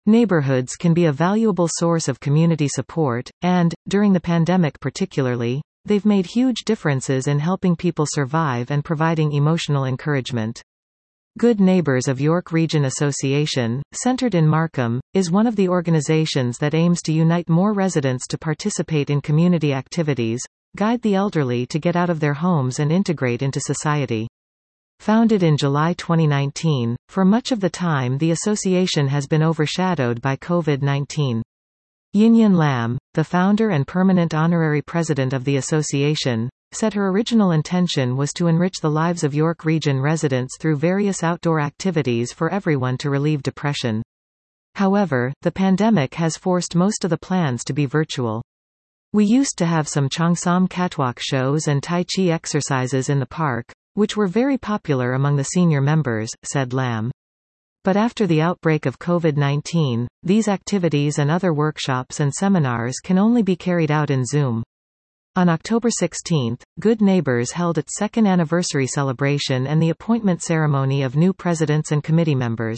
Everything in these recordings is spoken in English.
Neighborhoods can be a valuable source of community support, and, during the pandemic particularly, they've made huge differences in helping people survive and providing emotional encouragement. Good Neighbors of York Region Association, centered in Markham, is one of the organizations that aims to unite more residents to participate in community activities, guide the elderly to get out of their homes and integrate into society. Founded in July 2019, for much of the time the association has been overshadowed by COVID-19. Yinyan Lam, the founder and permanent honorary president of the association, said her original intention was to enrich the lives of York Region residents through various outdoor activities for everyone to relieve depression. However, the pandemic has forced most of the plans to be virtual. We used to have some Cheongsam catwalk shows and Tai Chi exercises in the park, which were very popular among the senior members, said Lam. But after the outbreak of COVID-19, these activities and other workshops and seminars can only be carried out in Zoom. On October 16, Good Neighbors held its second anniversary celebration and the appointment ceremony of new presidents and committee members.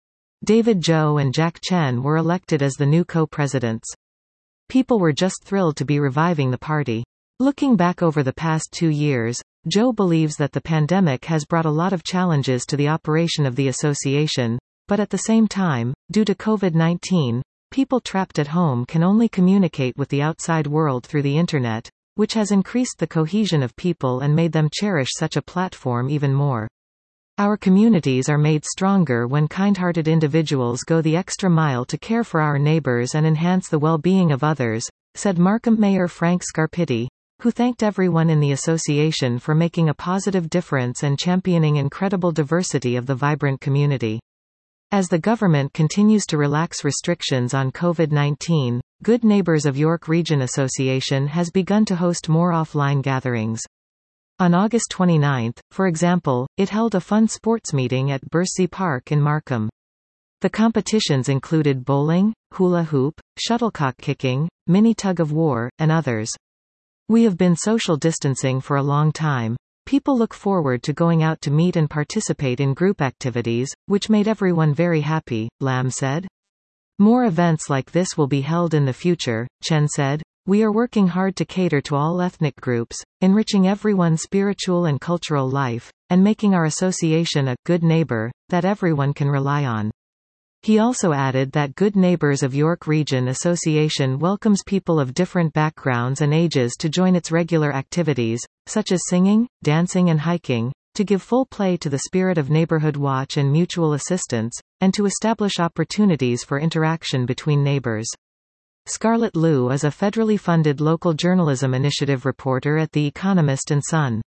David Zhou and Jack Chen were elected as the new co-presidents. People were just thrilled to be reviving the party. Looking back over the past 2 years, Zhou believes that the pandemic has brought a lot of challenges to the operation of the association, but at the same time, due to COVID-19, people trapped at home can only communicate with the outside world through the internet, which has increased the cohesion of people and made them cherish such a platform even more. Our communities are made stronger when kind-hearted individuals go the extra mile to care for our neighbors and enhance the well-being of others, said Markham Mayor Frank Scarpitti, who thanked everyone in the association for making a positive difference and championing incredible diversity of the vibrant community. As the government continues to relax restrictions on COVID-19, Good Neighbors of York Region Association has begun to host more offline gatherings. On August 29, for example, it held a fun sports meeting at Bercy Park in Markham. The competitions included bowling, hula hoop, shuttlecock kicking, mini tug-of-war, and others. We have been social distancing for a long time. People look forward to going out to meet and participate in group activities, which made everyone very happy, Lam said. More events like this will be held in the future, Chen said. We are working hard to cater to all ethnic groups, enriching everyone's spiritual and cultural life, and making our association a good neighbor that everyone can rely on. He also added that Good Neighbors of York Region Association welcomes people of different backgrounds and ages to join its regular activities, such as singing, dancing and hiking, to give full play to the spirit of neighborhood watch and mutual assistance, and to establish opportunities for interaction between neighbors. Scarlett Liu is a federally funded local journalism initiative reporter at The Economist and Sun.